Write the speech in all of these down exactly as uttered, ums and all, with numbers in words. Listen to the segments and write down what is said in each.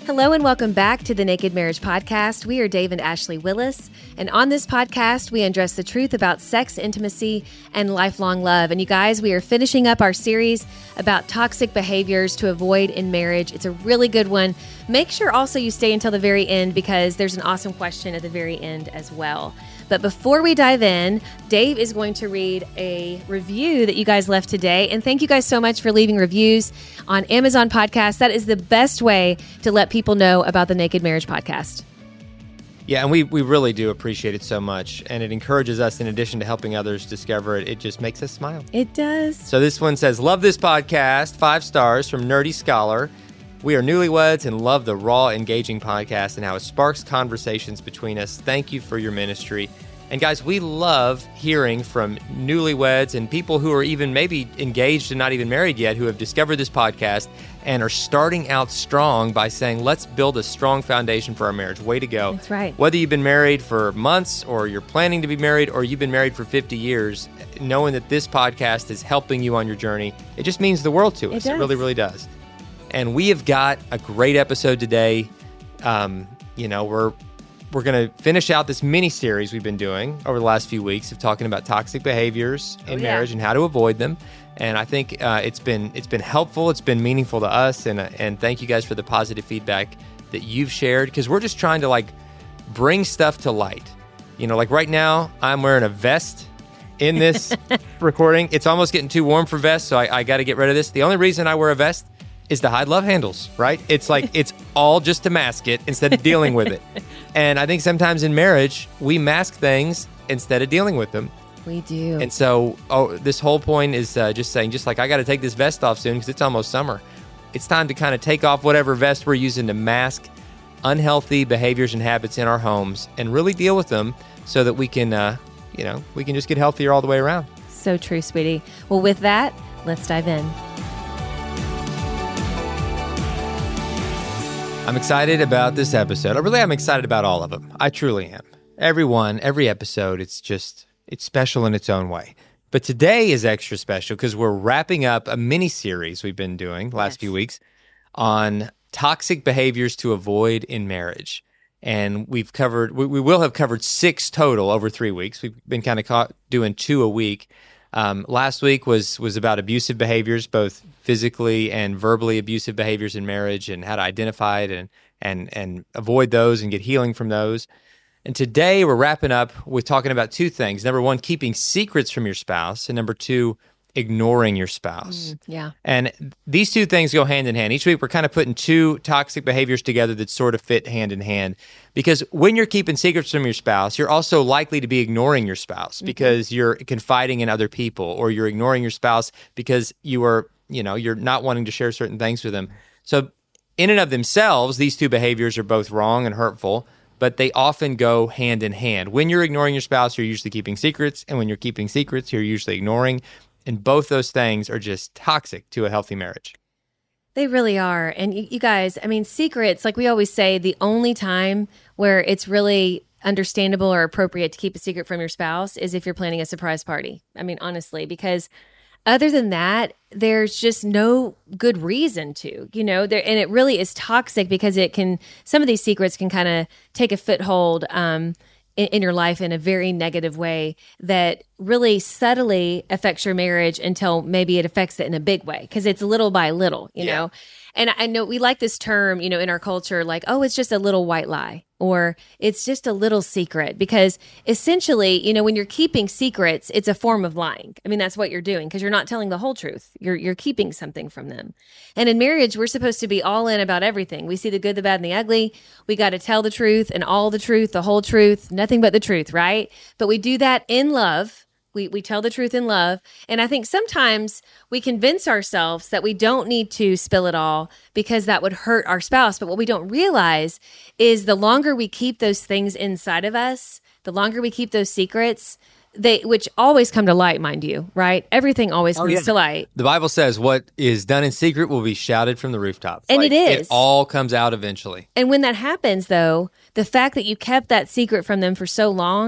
Hello and welcome back to the Naked Marriage Podcast. We are Dave and Ashley Willis, and on this podcast, we address the truth about sex, intimacy, and lifelong love. And you guys, we are finishing up our series about toxic behaviors to avoid in marriage. It's a really good one. Make sure also you stay until the very end because there's an awesome question at the very end as well. But before we dive in, Dave is going to read a review that you guys left today. And thank you guys so much for leaving reviews on Amazon Podcasts. That is the best way to let people know about the Naked Marriage Podcast. Yeah, and we, we really do appreciate it so much. And it encourages us, in addition to helping others discover it, it just makes us smile. It does. So this one says, love this podcast, five stars from Nerdy Scholar. We are newlyweds and love the raw, engaging podcast and how it sparks conversations between us. Thank you for your ministry. And guys, we love hearing from newlyweds and people who are even maybe engaged and not even married yet, who have discovered this podcast and are starting out strong by saying, let's build a strong foundation for our marriage. Way to go. That's right. Whether you've been married for months or you're planning to be married or you've been married for fifty years, knowing that this podcast is helping you on your journey, it just means the world to us. It It, does. really, really does. And we have got a great episode today. Um, you know, we're we're going to finish out this mini series we've been doing over the last few weeks of talking about toxic behaviors in Oh, yeah. marriage and how to avoid them. And I think uh, it's been it's been helpful. It's been meaningful to us. And uh, and thank you guys for the positive feedback that you've shared, because we're just trying to like bring stuff to light. You know, like right now, I'm wearing a vest in this recording. It's almost getting too warm for vests, so I, I got to get rid of this. The only reason I wear a vest is to hide love handles, right? It's like, it's all just to mask it instead of dealing with it. And I think sometimes in marriage, we mask things instead of dealing with them. We do. And so oh, this whole point is uh, just saying, just like I got to take this vest off soon because it's almost summer. It's time to kind of take off whatever vest we're using to mask unhealthy behaviors and habits in our homes and really deal with them so that we can, uh, you know, we can just get healthier all the way around. So true, sweetie. Well, with that, let's dive in. I'm excited about this episode. I really am excited about all of them. I truly am. Every one, every episode, it's just, it's special in its own way. But today is extra special because we're wrapping up a mini series we've been doing the last Yes. few weeks on toxic behaviors to avoid in marriage. And we've covered, we, we will have covered six total over three weeks. We've been kind of caught doing two a week. Um, last week was was about abusive behaviors, both physically and verbally abusive behaviors in marriage, and how to identify it and and and avoid those and get healing from those. And today we're wrapping up with talking about two things. Number one, keeping secrets from your spouse, and number two, ignoring your spouse. Mm, yeah. And these two things go hand in hand. Each week we're kind of putting two toxic behaviors together that sort of fit hand in hand. Because when you're keeping secrets from your spouse, you're also likely to be ignoring your spouse because you're confiding in other people, or you're ignoring your spouse because you are, you know, you're not wanting to share certain things with them. So in and of themselves, these two behaviors are both wrong and hurtful, but they often go hand in hand. When you're ignoring your spouse, you're usually keeping secrets. And when you're keeping secrets, you're usually ignoring. And both those things are just toxic to a healthy marriage. They really are. And you, you guys, I mean, secrets, like we always say, the only time where it's really understandable or appropriate to keep a secret from your spouse is if you're planning a surprise party. I mean, honestly, because other than that, there's just no good reason to, you know, there, and it really is toxic because it can, some of these secrets can kind of take a foothold um, in, in your life in a very negative way that really subtly affects your marriage until maybe it affects it in a big way because it's little by little, you Yeah. know. And I know we like this term, you know, in our culture, like, oh, it's just a little white lie, or it's just a little secret, because essentially, you know, when you're keeping secrets, it's a form of lying. I mean, that's what you're doing because you're not telling the whole truth. You're you're keeping something from them. And in marriage, we're supposed to be all in about everything. We see the good, the bad, and the ugly. We got to tell the truth and all the truth, the whole truth, nothing but the truth, right? But we do that in love. We we tell the truth in love. And I think sometimes we convince ourselves that we don't need to spill it all because that would hurt our spouse. But what we don't realize is the longer we keep those things inside of us, the longer we keep those secrets, they which always come to light, mind you, right? Everything always comes yeah. to light. The Bible says what is done in secret will be shouted from the rooftops. And Like, it is. It all comes out eventually. And when that happens, though, the fact that you kept that secret from them for so long,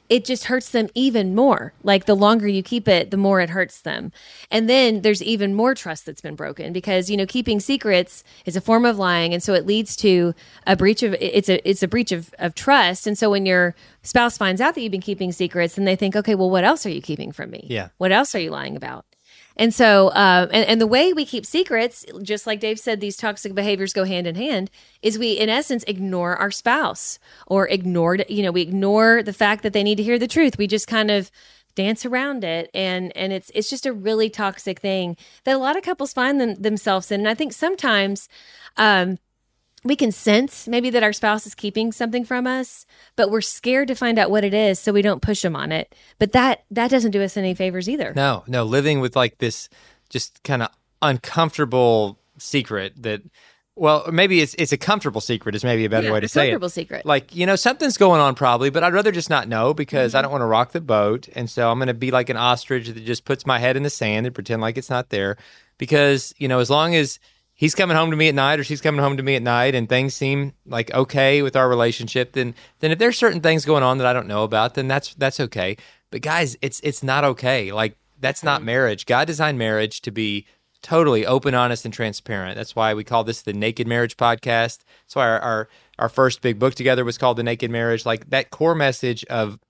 it just hurts them even more. Like the longer you keep it, the more it hurts them. And then there's even more trust that's been broken because, you know, keeping secrets is a form of lying. And so it leads to a breach of, it's a, it's a breach of, of trust. And so when your spouse finds out that you've been keeping secrets, then they think, okay, well, what else are you keeping from me? Yeah. What else are you lying about? And so, uh, and, and the way we keep secrets, just like Dave said, these toxic behaviors go hand in hand, is we, in essence, ignore our spouse or ignored, you know, we ignore the fact that they need to hear the truth. We just kind of dance around it. And, and it's, it's just a really toxic thing that a lot of couples find them, themselves in. And I think sometimes, um, we can sense maybe that our spouse is keeping something from us, but we're scared to find out what it is, so we don't push them on it. But that that doesn't do us any favors either. No, no, living with like this just kind of uncomfortable secret that, well, maybe it's it's a comfortable secret is maybe a better Yeah, way to a say it. comfortable secret. Like, you know, something's going on probably, but I'd rather just not know because Mm-hmm. I don't want to rock the boat. And so I'm going to be like an ostrich that just puts my head in the sand and pretend like it's not there. Because, you know, as long as he's coming home to me at night or she's coming home to me at night and things seem like okay with our relationship, then then if there's certain things going on that I don't know about, then that's that's okay. But guys, it's it's not okay. Like, that's not marriage. God designed marriage to be totally open, honest, and transparent. That's why we call this the Naked Marriage Podcast. That's why our, our, our first big book together was called The Naked Marriage. Like, that core message of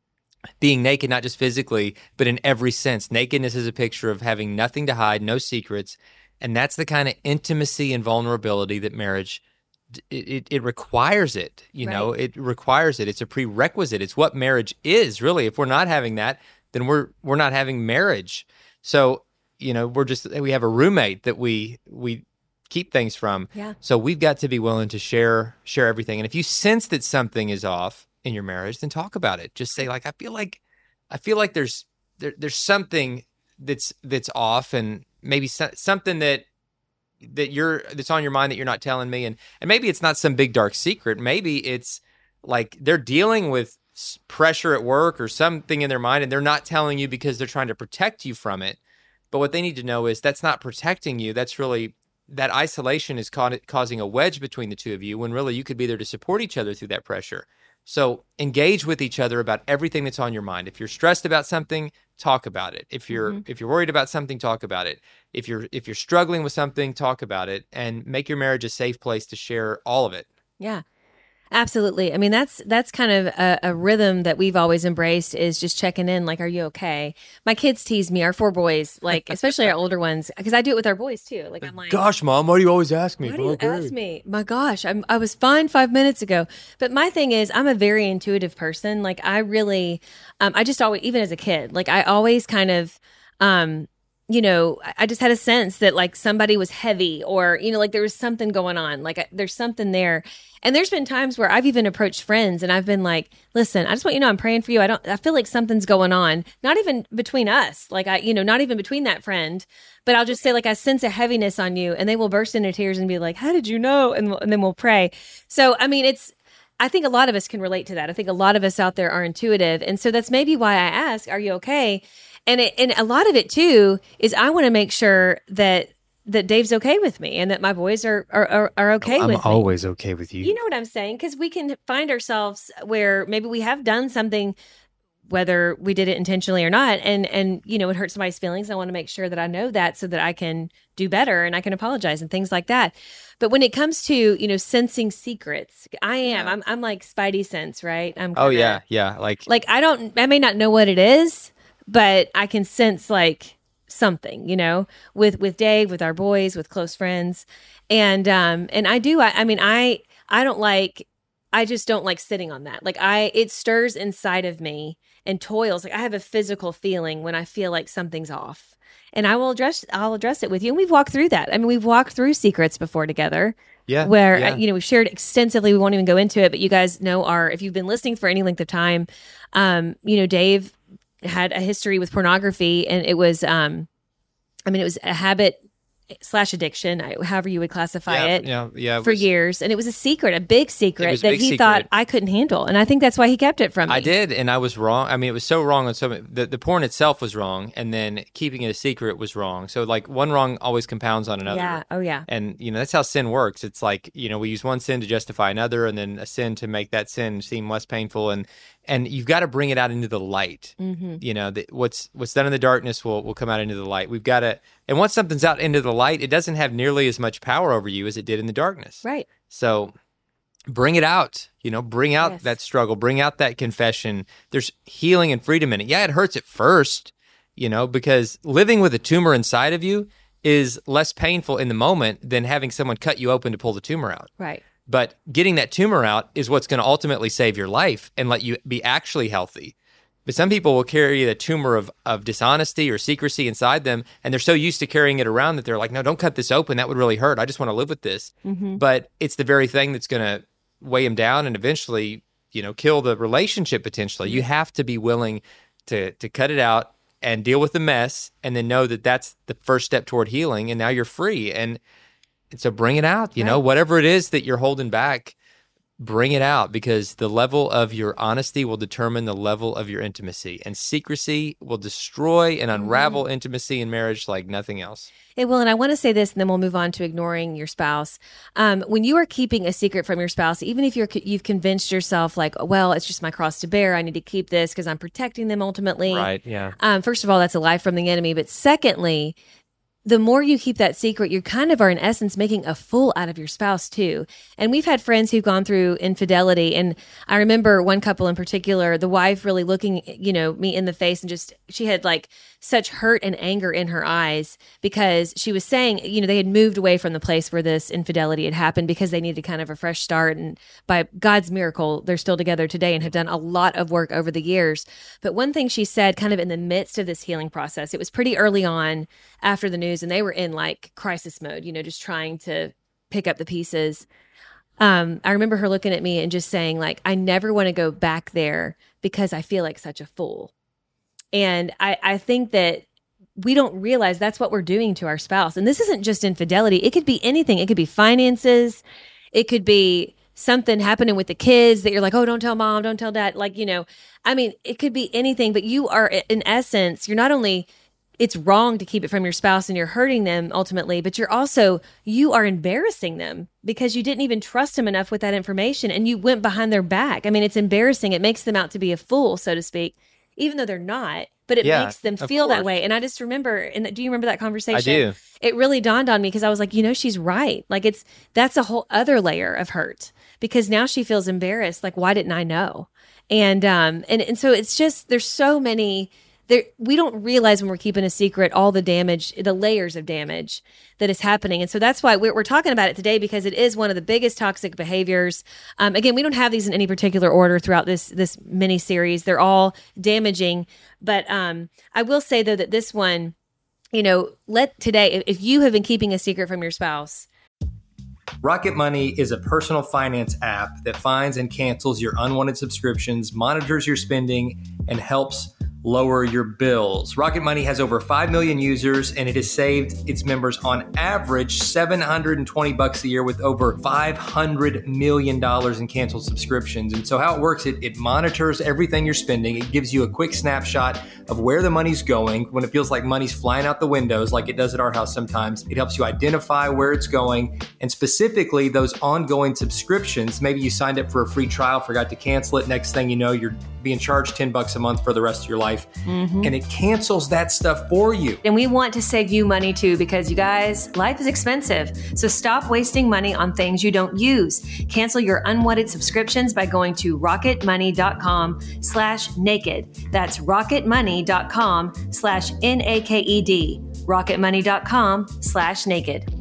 being naked, not just physically, but in every sense. Nakedness is a picture of having nothing to hide, no secrets. And that's the kind of intimacy and vulnerability that marriage, it, it, it requires it. You Right. know, it requires it. It's a prerequisite. It's what marriage is, really. If we're not having that, then we're we're not having marriage. So, you know, we're just, we have a roommate that we we keep things from. Yeah. So we've got to be willing to share share everything. And if you sense that something is off in your marriage, then talk about it. Just say, like, I feel like I feel like there's there, there's something that's that's off, and maybe so, something that that you're that's on your mind that you're not telling me. And and maybe it's not some big dark secret. Maybe it's like they're dealing with s- pressure at work or something in their mind, and they're not telling you because they're trying to protect you from it. But what they need to know is that's not protecting you. That's really, that isolation is ca- causing a wedge between the two of you, when really you could be there to support each other through that pressure. So engage with each other about everything that's on your mind. If you're stressed about something, talk about it. If you're Mhm. if you're worried about something, talk about it. If you're if you're struggling with something, talk about it, and make your marriage a safe place to share all of it. Yeah, absolutely. I mean, that's that's kind of a, a rhythm that we've always embraced, is just checking in, like, are you okay? My kids tease me, our four boys, like, especially our older ones, because I do it with our boys too. Like, I'm like, Gosh, Mom, why do you always ask me? why do you ask me? My gosh, I'm, I was fine five minutes ago. But my thing is, I'm a very intuitive person. Like, I really, um, I just always, even as a kid, like, I always kind of, um, you know, I- I just had a sense that, like, somebody was heavy, or, you know, like there was something going on, like I, there's something there. And there's been times where I've even approached friends and I've been like, listen, I just want you to know I'm praying for you. I don't, I feel like something's going on, not even between us. Like, I, you know, not even between that friend, but I'll just say, like, I sense a heaviness on you, and they will burst into tears and be like, how did you know? And, we'll- and then we'll pray. So, I mean, it's, I think a lot of us can relate to that. I think a lot of us out there are intuitive. And so that's maybe why I ask, are you okay? And it, and a lot of it too is I want to make sure that that Dave's okay with me, and that my boys are are are, are okay I'm with me. always okay with you. You know what I'm saying? Because we can find ourselves where maybe we have done something, whether we did it intentionally or not, and and you know, it hurt somebody's feelings. I want to make sure that I know that, so that I can do better and I can apologize and things like that. But when it comes to, you know, sensing secrets, I am. Yeah. I'm I'm like Spidey sense, right? I'm Oh kinda- yeah, yeah. Like, like I don't, I may not know what it is, but I can sense, like, something, you know, with with Dave, with our boys, with close friends, and um and I do. I, I mean, I I don't like. I just don't like sitting on that. Like, I, it stirs inside of me and toils. Like, I have a physical feeling when I feel like something's off, and I will address. I'll address it with you. And we've walked through that. I mean, we've walked through secrets before together. yeah, Where, yeah. uh, you know, we've shared extensively. We won't even go into it, but you guys know our, if you've been listening for any length of time, um, you know, Dave had a history with pornography, and it was, um, I mean, it was a habit slash addiction, I- however you would classify yeah, it, yeah, yeah. it for was- years. And it was a secret, a big secret was a that big he secret. thought I couldn't handle. And I think that's why he kept it from me. I did, and I was wrong. I mean, it was so wrong on so many. The, the porn itself was wrong, and then keeping it a secret was wrong. So, like, one wrong always compounds on another. Yeah. Oh, yeah. And, you know, that's how sin works. It's like, you know, we use one sin to justify another, and then a sin to make that sin seem less painful. And and you've got to bring it out into the light. Mm-hmm. You know, the, what's what's done in the darkness will will come out into the light. We've got to, and once something's out into the light, it doesn't have nearly as much power over you as it did in the darkness. Right. So bring it out. You know, bring out Yes. that struggle. Bring out that confession. There's healing and freedom in it. Yeah, it hurts at first. You know, because living with a tumor inside of you is less painful in the moment than having someone cut you open to pull the tumor out. Right. But getting that tumor out is what's going to ultimately save your life and let you be actually healthy. But some people will carry the tumor of, of dishonesty or secrecy inside them, and they're so used to carrying it around that they're like, no, don't cut this open. That would really hurt. I just want to live with this. Mm-hmm. But it's the very thing that's going to weigh them down and eventually, you know, kill the relationship potentially. You have to be willing to to cut it out and deal with the mess, and then know that that's the first step toward healing, and now you're free. And, and so bring it out, you Right. know, whatever it is that you're holding back, bring it out, because the level of your honesty will determine the level of your intimacy, and secrecy will destroy and unravel mm. intimacy in marriage like nothing else. It will, and I want to say this, and then we'll move on to ignoring your spouse. Um, when you are keeping a secret from your spouse, even if you're you've convinced yourself, like, well, it's just my cross to bear, I need to keep this because I'm protecting them ultimately. Right, yeah. Um, first of all, that's a lie from the enemy. But secondly, the more you keep that secret, you kind of are in essence making a fool out of your spouse too. And we've had friends who've gone through infidelity. And I remember one couple in particular, the wife really looking, you know, me in the face, and just, she had like such hurt and anger in her eyes because she was saying, you know, they had moved away from the place where this infidelity had happened because they needed kind of a fresh start. And by God's miracle, they're still together today and have done a lot of work over the years. But one thing she said kind of in the midst of this healing process, it was pretty early on after the news, and they were in like crisis mode, you know, just trying to pick up the pieces. Um, I remember her looking at me and just saying, like, I never want to go back there because I feel like such a fool. And I, I think that we don't realize that's what we're doing to our spouse. And this isn't just infidelity. It could be anything. It could be finances. It could be something happening with the kids that you're like, oh, don't tell mom, don't tell dad. Like, you know, I mean, it could be anything, but you are, in essence, you're not only, it's wrong to keep it from your spouse and you're hurting them ultimately, but you're also, you are embarrassing them because you didn't even trust them enough with that information and you went behind their back. I mean, it's embarrassing. It makes them out to be a fool, so to speak, even though they're not, but it Yeah, makes them of feel that course. way. And I just remember, and do you remember that conversation? I do. It really dawned on me because I was like, you know, she's right. Like it's, that's a whole other layer of hurt because now she feels embarrassed. Like, why didn't I know? And, um, and, and so it's just, there's so many, there, we don't realize when we're keeping a secret, all the damage, the layers of damage that is happening. And so that's why we're, we're talking about it today, because it is one of the biggest toxic behaviors. Um, again, we don't have these in any particular order throughout this, this mini series. They're all damaging. But, um, I will say though, that this one, you know, let today, if, if you have been keeping a secret from your spouse. Rocket Money is a personal finance app that finds and cancels your unwanted subscriptions, monitors your spending, and helps lower your bills. Rocket Money has over five million users, and it has saved its members on average seven hundred twenty bucks a year with over five hundred million dollars in canceled subscriptions. And so how it works, it, it monitors everything you're spending. It gives you a quick snapshot of where the money's going. When it feels like money's flying out the windows, like it does at our house sometimes, it helps you identify where it's going. And specifically those ongoing subscriptions, maybe you signed up for a free trial, forgot to cancel it. Next thing you know, you're being charged ten bucks a month for the rest of your life. Mm-hmm. And it cancels that stuff for you. And we want to save you money too, because you guys, life is expensive. So stop wasting money on things you don't use. Cancel your unwanted subscriptions by going to rocketmoney.com slash naked. That's rocketmoney.com slash N A K E D. rocketmoney.com slash naked.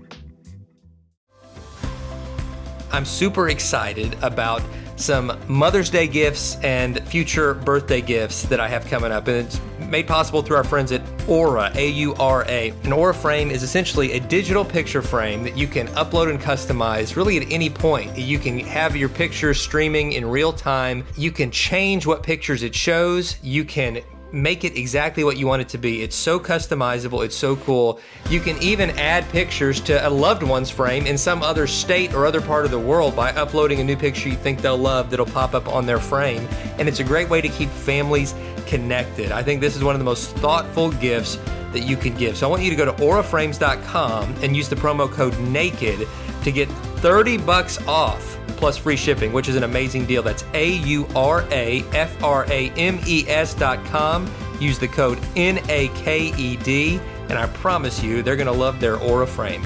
I'm super excited about some Mother's Day gifts and future birthday gifts that I have coming up. And it's made possible through our friends at Aura, A U R A. An Aura frame is essentially a digital picture frame that you can upload and customize really at any point. You can have your pictures streaming in real time. You can change what pictures it shows. You can make it exactly what you want it to be. It's so customizable. It's so cool. You can even add pictures to a loved one's frame in some other state or other part of the world by uploading a new picture you think they'll love that'll pop up on their frame. And it's a great way to keep families connected. I think this is one of the most thoughtful gifts that you could give. So I want you to go to aura frames dot com and use the promo code NAKED to get thirty bucks off plus free shipping, which is an amazing deal. That's A U R A F R A M E S dot com. Use the code N A K E D, and I promise you they're going to love their Aura frame.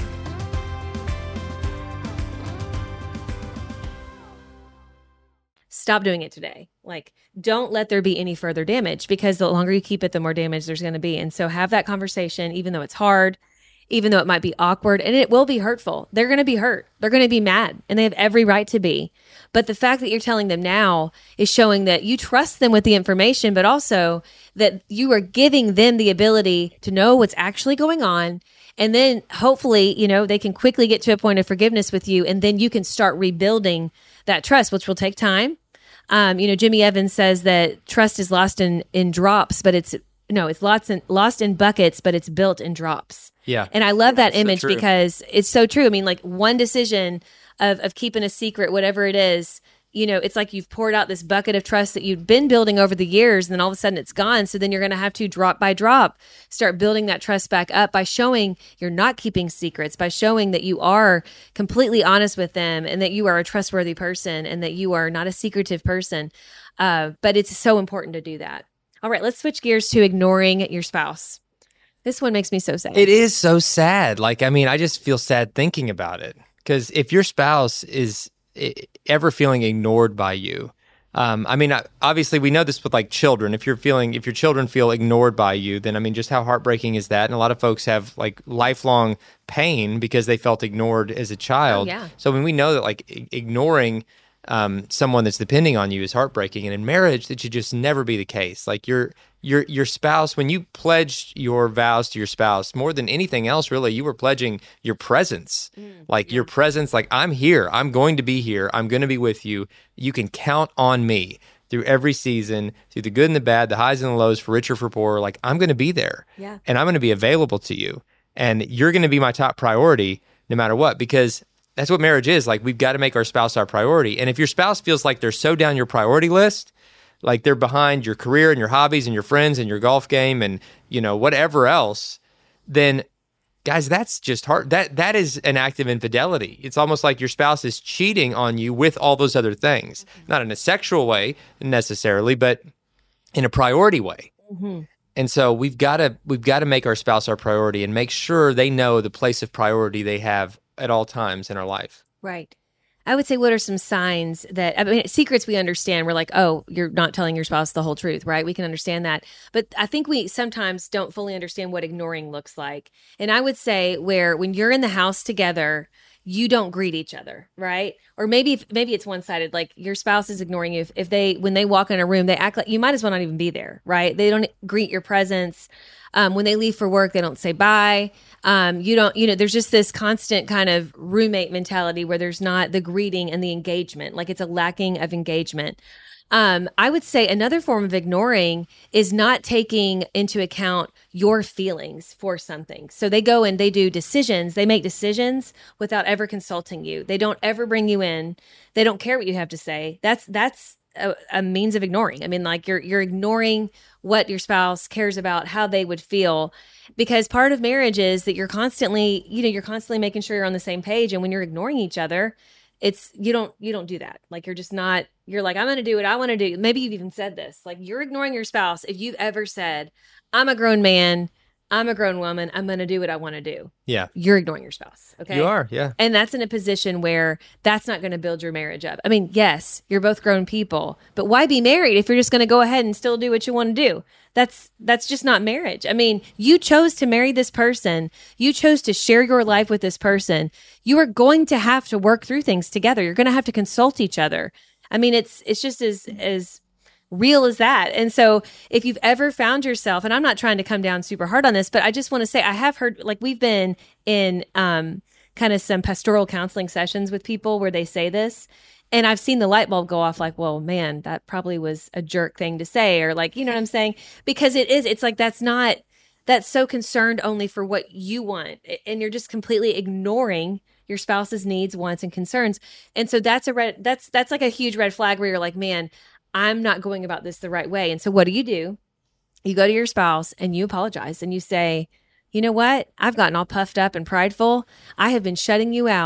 Stop doing it today. Like, don't let there be any further damage, because the longer you keep it, the more damage there's going to be. And so have that conversation, even though it's hard, even though it might be awkward, and it will be hurtful. They're going to be hurt. They're going to be mad, and they have every right to be. But the fact that you're telling them now is showing that you trust them with the information, but also that you are giving them the ability to know what's actually going on. And then hopefully, you know, they can quickly get to a point of forgiveness with you, and then you can start rebuilding that trust, which will take time. Um, you know, Jimmy Evans says that trust is lost in, in drops, but it's, no, it's lost in, lost in buckets, but it's built in drops. Yeah. And I love that so image true. because it's so true. I mean, like one decision of, of keeping a secret, whatever it is, you know, it's like you've poured out this bucket of trust that you've been building over the years, and then all of a sudden it's gone. So then you're going to have to drop by drop, start building that trust back up by showing you're not keeping secrets, by showing that you are completely honest with them, and that you are a trustworthy person, and that you are not a secretive person. Uh, but it's so important to do that. All right, let's switch gears to ignoring your spouse. This one makes me so sad. It is so sad. Like, I mean, I just feel sad thinking about it, because if your spouse is ever feeling ignored by you, um, I mean, obviously we know this with like children. If you're feeling, if your children feel ignored by you, then I mean, just how heartbreaking is that? And a lot of folks have like lifelong pain because they felt ignored as a child. Oh, yeah. So when we know that like ignoring um, someone that's depending on you is heartbreaking, and in marriage that should just never be the case. Like your your your spouse, when you pledged your vows to your spouse, more than anything else, really, you were pledging your presence. Mm, like yeah. your presence, like I'm here, I'm going to be here, I'm going to be with you. You can count on me through every season, through the good and the bad, the highs and the lows, for richer, for poorer. Like I'm going to be there, yeah. and I'm going to be available to you, and you're going to be my top priority no matter what, because that's what marriage is. Like, we've got to make our spouse our priority. And if your spouse feels like they're so down your priority list, like they're behind your career and your hobbies and your friends and your golf game and, you know, whatever else, then guys, that's just hard. That that is an act of infidelity. It's almost like your spouse is cheating on you with all those other things. Mm-hmm. Not in a sexual way necessarily, but in a priority way. Mm-hmm. And so we've got to we've got to make our spouse our priority and make sure they know the place of priority they have at all times in our life. Right. I would say, what are some signs that, I mean, secrets we understand. We're like, oh, you're not telling your spouse the whole truth, right? We can understand that. But I think we sometimes don't fully understand what ignoring looks like. And I would say where when you're in the house together, you don't greet each other, right? Or maybe if, maybe it's one-sided, like your spouse is ignoring you. If, if they, when they walk in a room, they act like you might as well not even be there, right? They don't greet your presence. Um, when they leave for work, they don't say bye. Um, you don't, you know, there's just this constant kind of roommate mentality where there's not the greeting and the engagement, like it's a lacking of engagement. Um, I would say another form of ignoring is not taking into account your feelings for something. So they go and they do decisions, they make decisions without ever consulting you. They don't ever bring you in. They don't care what you have to say. That's, that's a, a means of ignoring. I mean, like you're, you're ignoring what your spouse cares about, how they would feel, because part of marriage is that you're constantly, you know, you're constantly making sure you're on the same page. And when you're ignoring each other, it's, you don't, you don't do that. Like, you're just not, you're like, I'm going to do what I want to do. Maybe you've even said this, like you're ignoring your spouse. If you've ever said, I'm a grown man, I'm a grown woman, I'm going to do what I want to do. Yeah. You're ignoring your spouse. Okay. You are. Yeah. And that's in a position where that's not going to build your marriage up. I mean, yes, you're both grown people, but why be married if you're just going to go ahead and still do what you want to do? That's, that's just not marriage. I mean, you chose to marry this person. You chose to share your life with this person. You are going to have to work through things together. You're going to have to consult each other. I mean, it's, it's just as, as real as that. And so if you've ever found yourself, and I'm not trying to come down super hard on this, but I just want to say, I have heard, like, we've been in um, kind of some pastoral counseling sessions with people where they say this, and I've seen the light bulb go off, like, well, man, that probably was a jerk thing to say, or like, you know what I'm saying? Because it is, it's like, that's not, that's so concerned only for what you want. And you're just completely ignoring your spouse's needs, wants, and concerns. And so that's a red, that's, that's like a huge red flag where you're like, man, I'm not going about this the right way. And so what do you do? You go to your spouse and you apologize and you say, you know what? I've gotten all puffed up and prideful. I have been shutting you out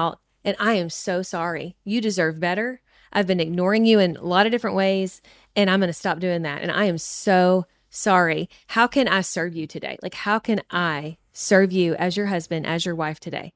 And I am so sorry. You deserve better. I've been ignoring you in a lot of different ways, and I'm going to stop doing that. And I am so sorry. How can I serve you today? Like, how can I serve you as your husband, as your wife today?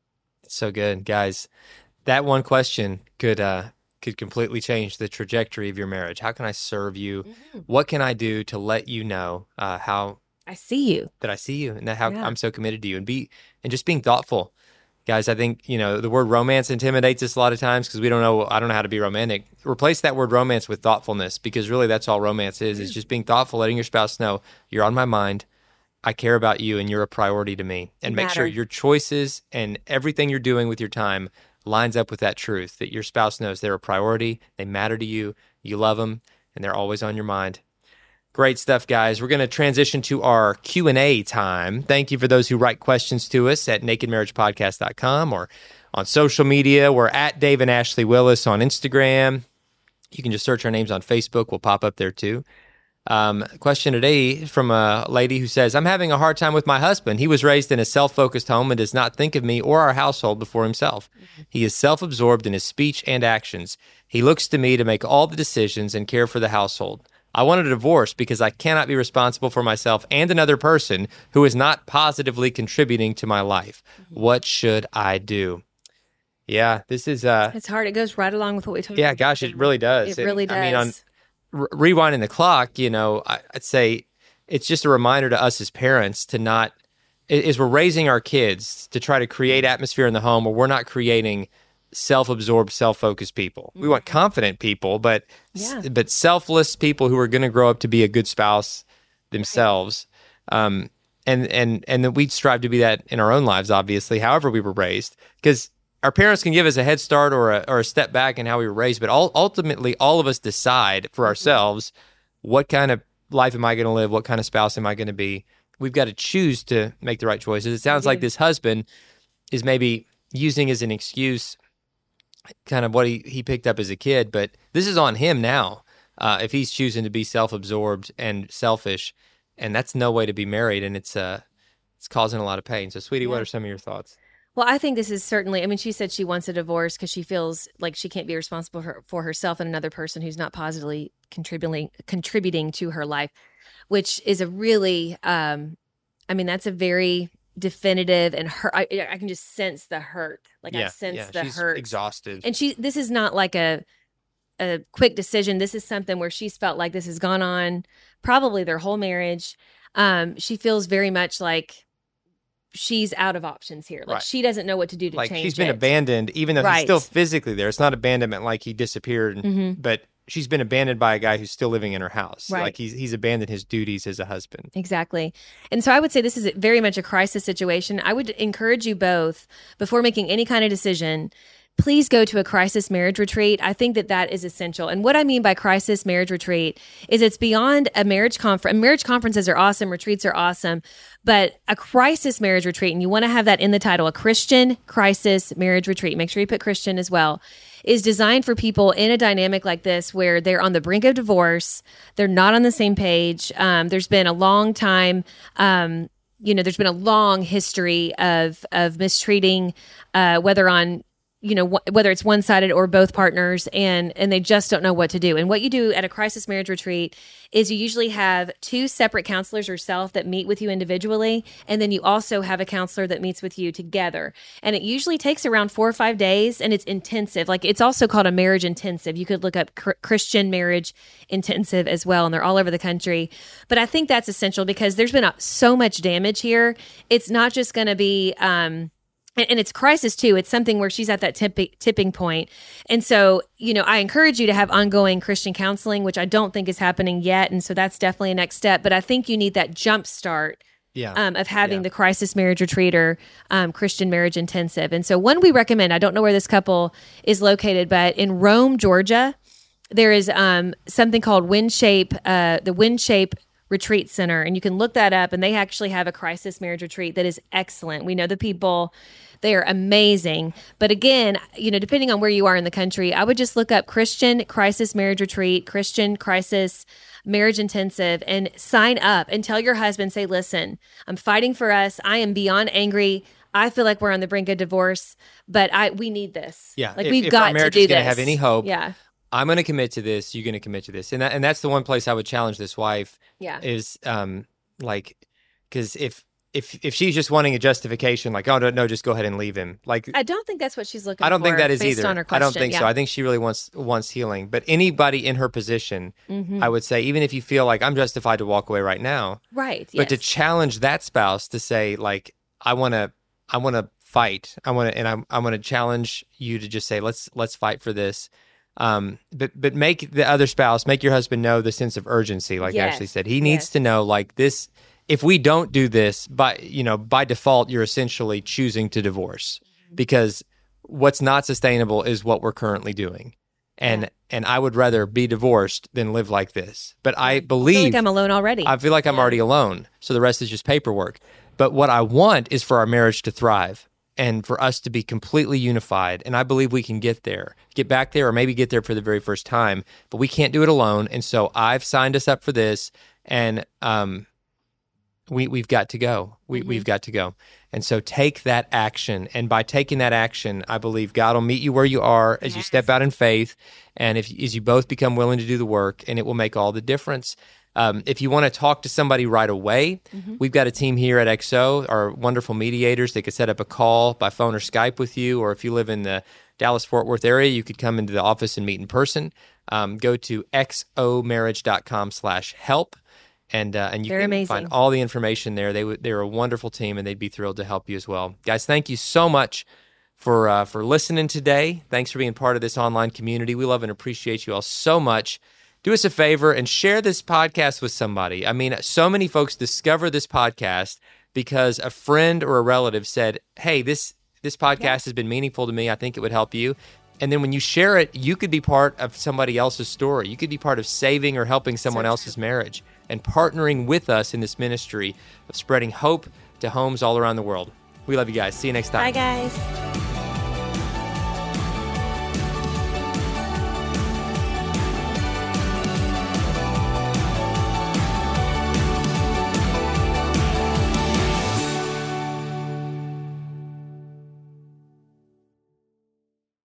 So good, guys. That one question could uh, could completely change the trajectory of your marriage. How can I serve you? Mm-hmm. What can I do to let you know uh, how I see you, that I see you, and that how yeah. I'm so committed to you, and be and just being thoughtful, guys. I think you know the word romance intimidates us a lot of times because we don't know. I don't know how to be romantic. Replace that word romance with thoughtfulness, because really that's all romance is. Is just being thoughtful, letting your spouse know you're on my mind. I care about you, and you're a priority to me. And make sure your choices and everything you're doing with your time lines up with that truth, that your spouse knows they're a priority, they matter to you, you love them, and they're always on your mind. Great stuff, guys. We're going to transition to our Q and A time. Thank you for those who write questions to us at naked marriage podcast dot com or on social media. We're at Dave and Ashley Willis on Instagram. You can just search our names on Facebook. We'll pop up there too. Um, question today from a lady who says, I'm having a hard time with my husband. He was raised in a self-focused home and does not think of me or our household before himself. Mm-hmm. He is self-absorbed in his speech and actions. He looks to me to make all the decisions and care for the household. I wanted a divorce because I cannot be responsible for myself and another person who is not positively contributing to my life. Mm-hmm. What should I do? Yeah, this is... Uh, it's hard. It goes right along with what we talked yeah, about. Yeah, gosh, it really does. It really it, does. I mean, on... rewinding the clock, you know, I'd say it's just a reminder to us as parents to not, as we're raising our kids, to try to create atmosphere in the home where we're not creating self-absorbed, self-focused people. Mm-hmm. We want confident people, but yeah. but selfless people who are going to grow up to be a good spouse themselves. Right. Um, and and and that we strive to be that in our own lives, obviously, however we were raised, because our parents can give us a head start or a, or a step back in how we were raised, but all, ultimately, all of us decide for ourselves, what kind of life am I going to live? What kind of spouse am I going to be? We've got to choose to make the right choices. It sounds like this husband is maybe using as an excuse kind of what he, he picked up as a kid, but this is on him now uh, if he's choosing to be self-absorbed and selfish, and that's no way to be married, and it's uh, it's causing a lot of pain. So, sweetie, yeah. What are some of your thoughts? Well, I think this is certainly, I mean, she said she wants a divorce because she feels like she can't be responsible for, for herself and another person who's not positively contributing contributing to her life, which is a really, um, I mean, that's a very definitive and hurt. I, I can just sense the hurt. Like yeah, I sense yeah, the she's hurt. Exhausted. And she, this is not like a, a quick decision. This is something where she's felt like this has gone on probably their whole marriage. Um, she feels very much like she's out of options here. Like right. she doesn't know what to do to like change it. Like she's been it. abandoned, even though right. he's still physically there. It's not abandonment like he disappeared, mm-hmm. but she's been abandoned by a guy who's still living in her house. Right. Like he's he's abandoned his duties as a husband. Exactly. And so I would say this is very much a crisis situation. I would encourage you both, before making any kind of decision, please go to a crisis marriage retreat. I think that that is essential. And what I mean by crisis marriage retreat is it's beyond a marriage conference. Marriage conferences are awesome. Retreats are awesome. But a crisis marriage retreat, and you want to have that in the title, a Christian crisis marriage retreat. Make sure you put Christian as well, is designed for people in a dynamic like this where they're on the brink of divorce. They're not on the same page. Um, there's been a long time, um, you know, there's been a long history of, of mistreating, uh, whether on you know, wh- whether it's one-sided or both partners, and and they just don't know what to do. And what you do at a crisis marriage retreat is you usually have two separate counselors yourself that meet with you individually, and then you also have a counselor that meets with you together. And it usually takes around four or five days, and it's intensive. Like, it's also called a marriage intensive. You could look up cr- Christian marriage intensive as well, and they're all over the country. But I think that's essential because there's been a, so much damage here. It's not just going to be... Um, And it's crisis too. It's something where she's at that tipping tipping point. And so, you know, I encourage you to have ongoing Christian counseling, which I don't think is happening yet. And so that's definitely a next step. But I think you need that jump start yeah. um, of having yeah. the crisis marriage retreat or um, Christian marriage intensive. And so one we recommend, I don't know where this couple is located, but in Rome, Georgia, there is um, something called WindShape, uh, the WindShape Retreat Center, and you can look that up, and they actually have a crisis marriage retreat that is excellent. We know the people, they are amazing. But again, you know, depending on where you are in the country, I would just look up Christian Crisis Marriage Retreat, Christian Crisis Marriage Intensive, and sign up and tell your husband, say, listen, I'm fighting for us. I am beyond angry. I feel like we're on the brink of divorce, but I we need this. Yeah, like if, we've if got our marriage to do is going this. to have any hope, Yeah, I'm going to commit to this. You're going to commit to this, and that, and that's the one place I would challenge this wife. yeah. Is um like because if if if she's just wanting a justification, like oh no no just go ahead and leave him, like I don't think that's what she's looking for. I don't think that is based either. On her I question. don't think yeah. so. I think she really wants wants healing. But anybody in her position, Mm-hmm. I would say, even if you feel like I'm justified to walk away right now, Right. but to yes. challenge that spouse to say like I want to I want to fight. I want to and I'm I'm going to challenge you to just say let's let's fight for this. Um, but but make the other spouse, make your husband know the sense of urgency, like Yes. Ashley said. He needs Yes. to know like this. If we don't do this, by you know, by default, you're essentially choosing to divorce because what's not sustainable is what we're currently doing, and Yeah. and I would rather be divorced than live like this. But I I feel believe like I'm alone already. I feel like I'm Yeah. already alone, so the rest is just paperwork. But what I want is for our marriage to thrive and for us to be completely unified. And I believe we can get there, get back there, or maybe get there for the very first time. But we can't do it alone. And so I've signed us up for this, and um, we we've got to go. We Mm-hmm. we've got to go. And so take that action. And by taking that action, I believe God will meet you where you are as you step out in faith, and if as you both become willing to do the work, and it will make all the difference. Um, if you want to talk to somebody right away, Mm-hmm. we've got a team here at X O, our wonderful mediators. They could set up a call by phone or Skype with you, or if you live in the Dallas-Fort Worth area, you could come into the office and meet in person. Um, go to xomarriage.com slash help, and uh, and you They're can amazing. find all the information there. They would they're a wonderful team, and they'd be thrilled to help you as well. Guys, thank you so much for uh, for listening today. Thanks for being part of this online community. We love and appreciate you all so much. Do us a favor and share this podcast with somebody. I mean, so many folks discover this podcast because a friend or a relative said, hey, this this podcast has been meaningful to me. I think it would help you. And then when you share it, you could be part of somebody else's story. You could be part of saving or helping someone So else's marriage and partnering with us in this ministry of spreading hope to homes all around the world. We love you guys. See you next time. Bye, guys.